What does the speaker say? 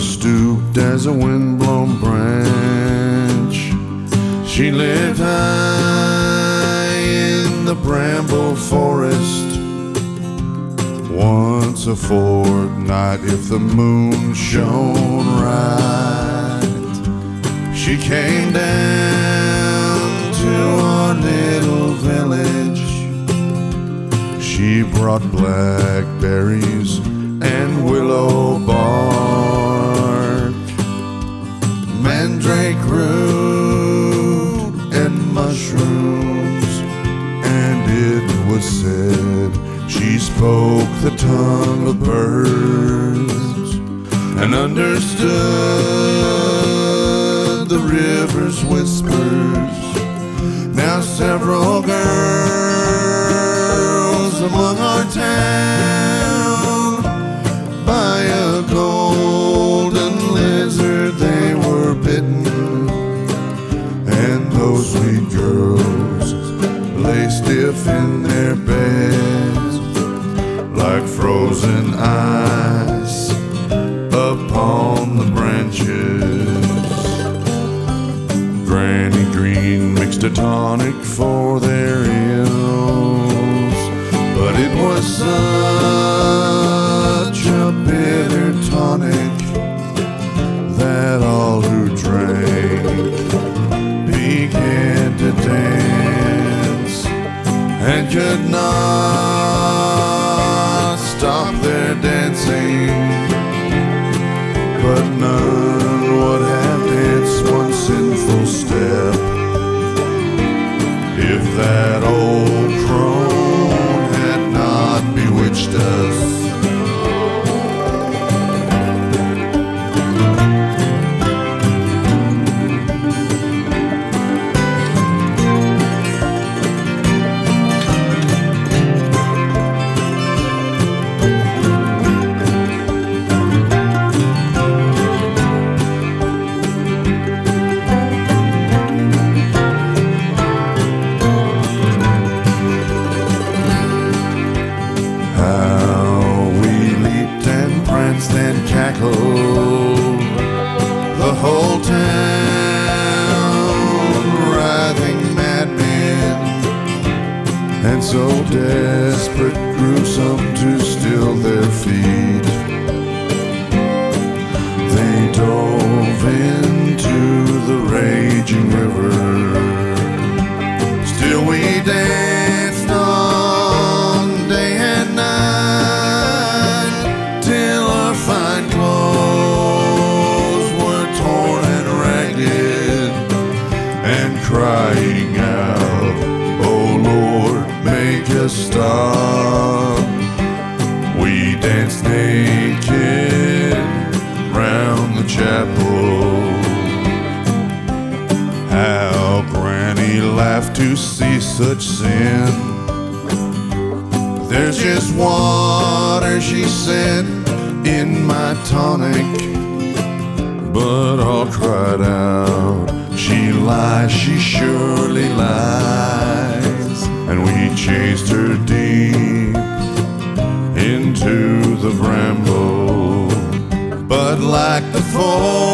stooped as a windblown branch. She lived high in the bramble forest. Once a fortnight, if the moon shone right, she came down to our little village. She brought blackberries and willow bark, mandrake root and mushrooms, and it was said she spoke the tongue of birds and understood the river's whispers. Now several girls among our town, by a golden lizard they were bitten, and those sweet girls lay stiff in their beds like frozen ice upon the branches. Granny Green mixed a tonic for their ills, but it was such a bitter tonic that all who drank began to dance and could not stop their dancing. But none would have danced one sinful step if that old crone had not bewitched us. And cackled, the whole town writhing madmen, and so desperate grew some to still their feet. They dove into the raging river. Still we danced on day and night, till our fine clothes were torn and ragged, and crying out, "Oh Lord, make us stop." We danced naked round the chapel. How Granny laughed to see such sin. "There's just water," she said, "in my tonic." But all cried out, "She lies, she surely lies." And we chased her deep into the bramble. But like the